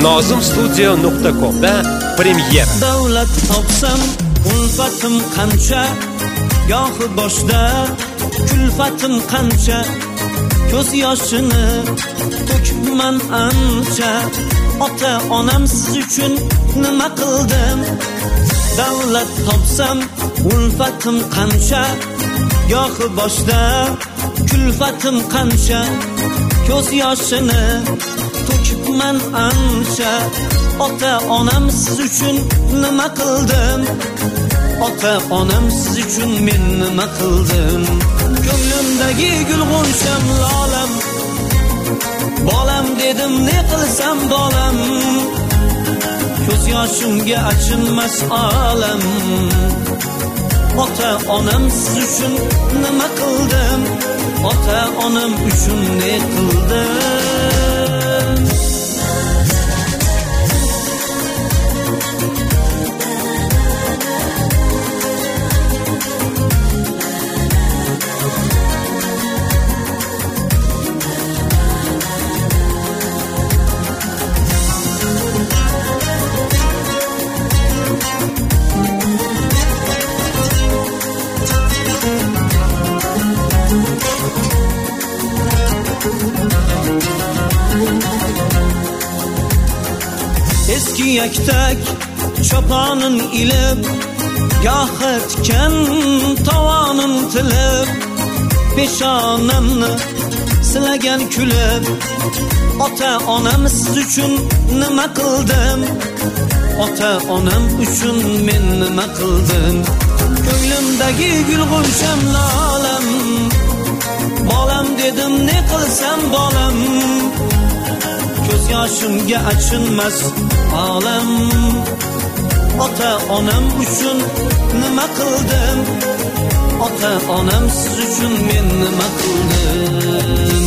nozimstudio.com'da premyera. Davlat topsam ulfatim qancha, gohi boshda kulfatim qancha, ko'z yoshini to'kibman ancha. Ota onam siz uchun nima qildim? Davlat topsam ulfatim qancha, gohi boshda kulfatim qancha, ko'z yoshini to'kibman ancha. Ota onam siz uchun nima qildim? Ota onam siz uchun men nima qildim? Ko'nglimdagi gulg'uncham lolam, bolam dedim ne qilsam bolam, ko'z yoshimga achinmas olam. Ota onam siz uchun nima qildim? Ota onam uchun ne qildim? Eski yaktak choponin ilib, gohi tikan tovonim tilib, peshonamni silagan kulib. Ota onam siz uchun nima qildim? Ota onam uchun men nima qildim? Ko'nglimdagi gulg'uncham lolam, bolam dedim ne qilsam bolam, ko'z yoshimga achinmas olam. Ota onam uchun nima qildim? Ota onam siz uchun men nima qildim?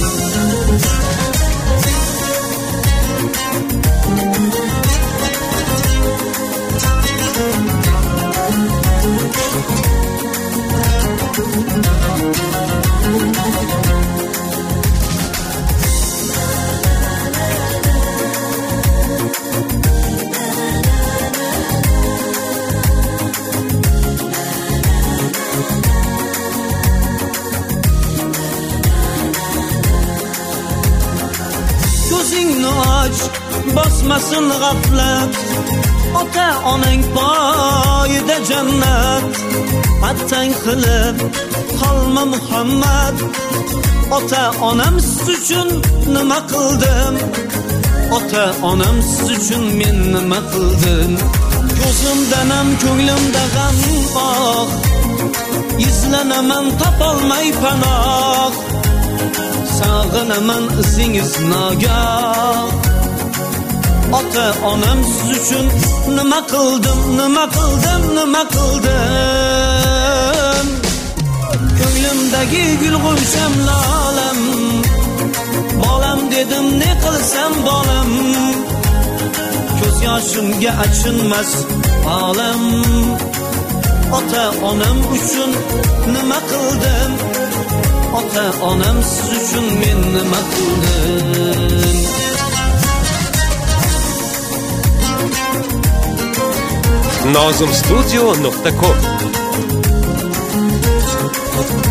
Ko'zingni och, bosmasin g'aflat, ota onang poyida jannat. Attang qilib qolma Muhammad, ota onam siz uchun nima qildim? Ota onam siz uchun men nima qildim? Ko'zimdan ham ko'nglimda g'am bor, izlanaman topolmay panoh, sog'inaman izingiz nogoh. Ota onam siz uchun nima qildim? Nima qildim? Nima qildim? Ko'nglimdagi gulg'uncham lolam, bolam dedim ne qilsam bolam, ko'z yoshimga achinmas olam. Ota onam uchun nima qildim? Ota onam siz uchun men nima qildim? nozimstudio.com